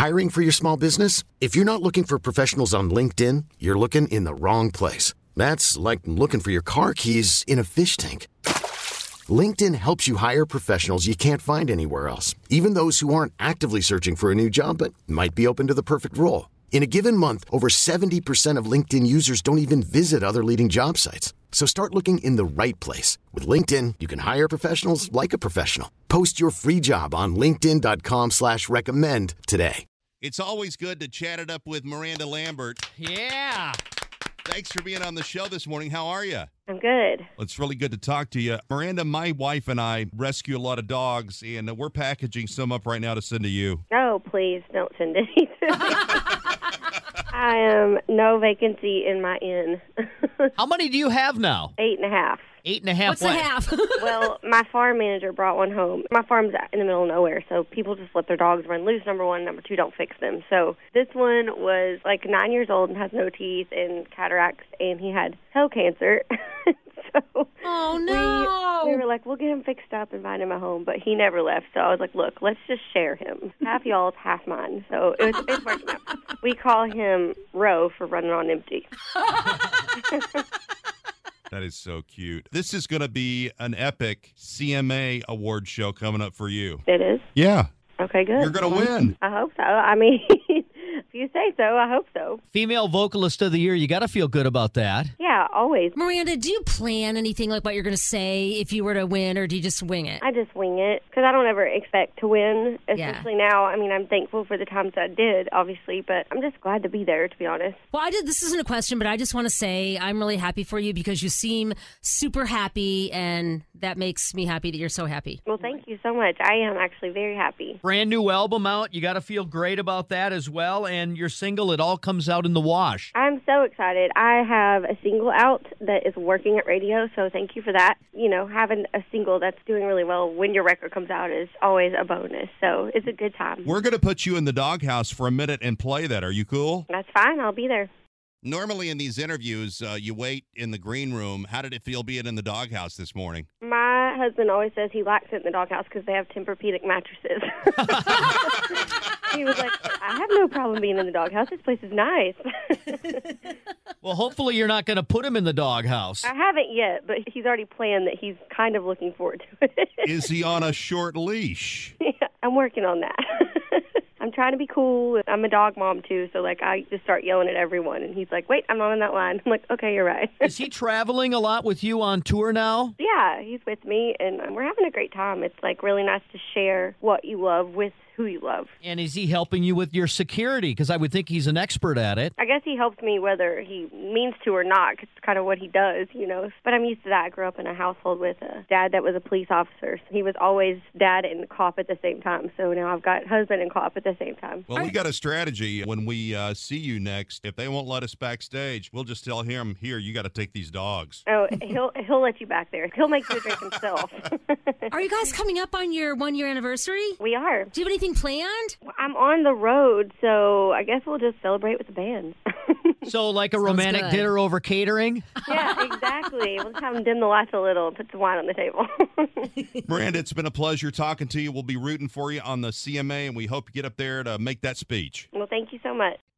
Hiring for your small business? If you're not looking for professionals on LinkedIn, you're looking in the wrong place. That's like looking for your car keys in a fish tank. LinkedIn helps you hire professionals you can't find anywhere else, even those who aren't actively searching for a new job but might be open to the perfect role. In a given month, over 70% of LinkedIn users don't even visit other leading job sites. So start looking in the right place. With LinkedIn, you can hire professionals like a professional. Post your free job on linkedin.com/recommend today. It's always good to chat it up with Miranda Lambert. Yeah. Thanks for being on the show this morning. How are you? I'm good. Well, it's really good to talk to you. Miranda, my wife and I rescue a lot of dogs, and we're packaging some up right now to send to you. Oh, please don't send any to me. I am no vacancy in my inn. How many do you have now? 8.5. 8.5. What's the half? Well, my farm manager brought one home. My farm's in the middle of nowhere, so people just let their dogs run loose, number one. Number two, don't fix them. So this one was like 9 years old and has no teeth and cataracts, and he had toe cancer. So oh, no. we were like, we'll get him fixed up and find him a home, but he never left. So I was like, look, let's just share him. Half y'all's, half mine. So it's working out. We call him Roe for running on empty. That is so cute. This is going to be an epic CMA award show coming up for you. It is? Yeah. Okay, good. You're going to win. I hope so. I mean, if you say so, I hope so. Female Vocalist of the Year. You got to feel good about that. Yeah, always. Miranda, do you plan anything like what you're going to say if you were to win, or do you just wing it? I just wing it because I don't ever expect to win, especially now. I mean, I'm thankful for the times I did, obviously, but I'm just glad to be there, to be honest. Well, this isn't a question, but I just want to say I'm really happy for you because you seem super happy, and that makes me happy that you're so happy. Well, thank you so much. I am actually very happy. Brand new album out. You got to feel great about that as well. And your single, It All Comes Out in the Wash. I'm so excited. I have a single out that is working at radio, so thank you for that. You know, having a single that's doing really well when your record comes out is always a bonus, so it's a good time. We're going to put you in the doghouse for a minute and play that. Are you cool? That's fine. I'll be there. Normally in these interviews, you wait in the green room. How did it feel being in the doghouse this morning? My husband always says he likes it in the doghouse because they have Tempur-Pedic mattresses. He was like, I have no problem being in the doghouse. This place is nice. Well, hopefully you're not going to put him in the doghouse. I haven't yet, but he's already planned that he's kind of looking forward to it. Is he on a short leash? Yeah, I'm working on that. I'm trying to be cool. I'm a dog mom, too, so, like, I just start yelling at everyone, and he's like, wait, I'm not on that line. I'm like, okay, you're right. Is he traveling a lot with you on tour now? Yeah, he's with me, and we're having a great time. It's, like, really nice to share what you love with who you love. And is he helping you with your security? Because I would think he's an expert at it. I guess he helps me whether he means to or not. It's kind of what he does, you know. But I'm used to that. I grew up in a household with a dad that was a police officer. He was always dad and cop at the same time. So now I've got husband and cop at the same time. Well, we got a strategy. When we see you next, if they won't let us backstage, we'll just tell him, here, you got to take these dogs. Oh, he'll let you back there. He'll make you a drink himself. Are you guys coming up on your 1-year anniversary? We are. Do you have anything planned? I'm on the road, so I guess we'll just celebrate with the band. So like a romantic good. dinner over catering? Yeah, exactly. We'll just have them dim the lights a little and put some wine on the table. Miranda, it's been a pleasure talking to you. We'll be rooting for you on the CMA, and we hope you get up there to make that speech. Well, thank you so much.